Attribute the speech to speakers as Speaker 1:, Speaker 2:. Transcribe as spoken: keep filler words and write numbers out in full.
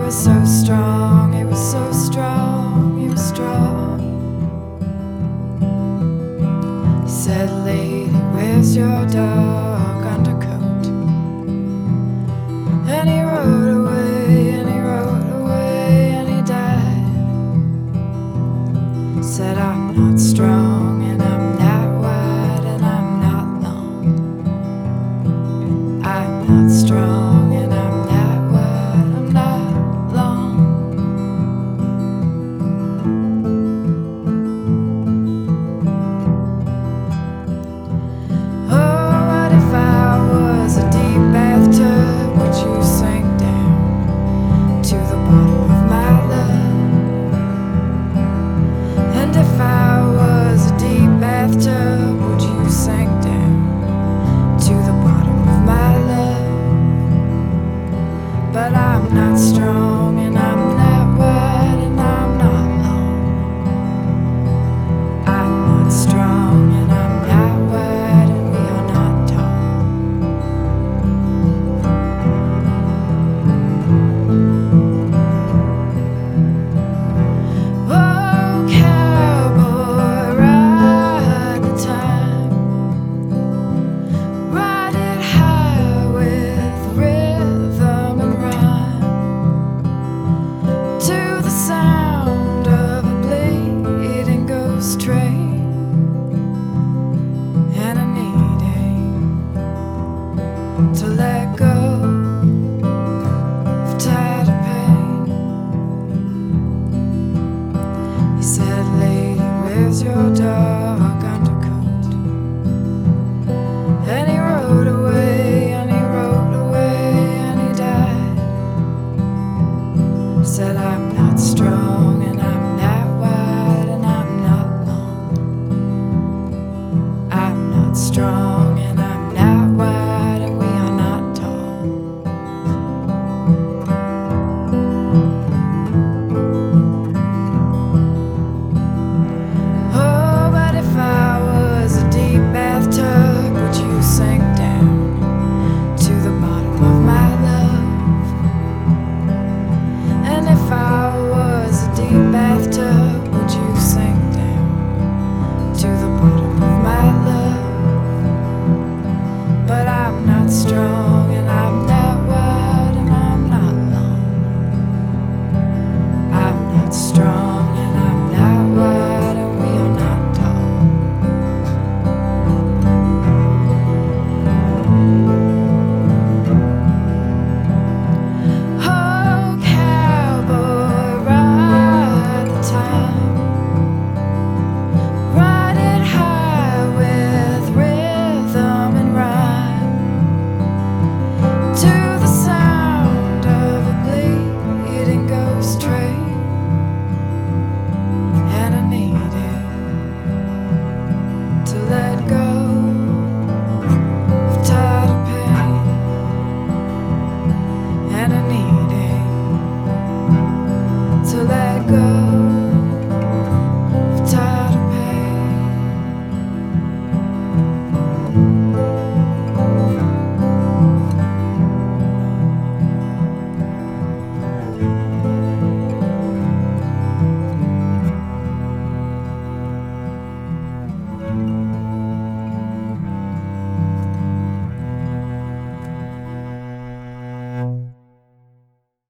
Speaker 1: was so strong, he was so strong, he was strong. He said, lady, where's your dog undercoat? And he rode away, and he rode away, and he died. Said, I'm not strong, and I'm not wide, and I'm not long. I'm not strong, and I'm not wide, I'm not long. Oh, what if I was a deep bathtub? Would you sink down to the bottom of my love? And if I was a deep bathtub, would you sink down to the bottom of my love? But I'm not strong, and I'm not wide, and I'm not long. I'm not strong, and I'm not wide, and we are not tall. Oh, cowboy, ride the time, ride it high with rhythm and rhyme, to the sound of a bleeding ghost train, and a needing to let go of tired of pain. He said, lady, where's your dog undercoat? And he rode away, and he rode away, and he died. Said, I'm not strong, and I'm